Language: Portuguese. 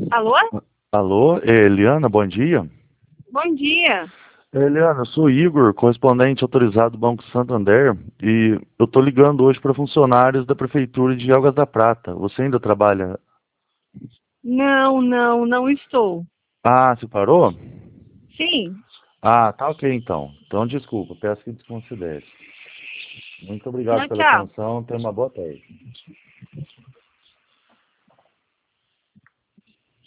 Alô? Alô, Eliana, bom dia. Bom dia. Eliana, eu sou Igor, correspondente autorizado do Banco Santander, e eu estou ligando hoje para funcionários da Prefeitura de Águas da Prata. Você ainda trabalha? Não estou. Ah, você parou? Sim. Ah, tá ok então. Então, desculpa, peço que desconsidere. Muito obrigado Não, pela tchau. atenção, tenha uma boa tarde.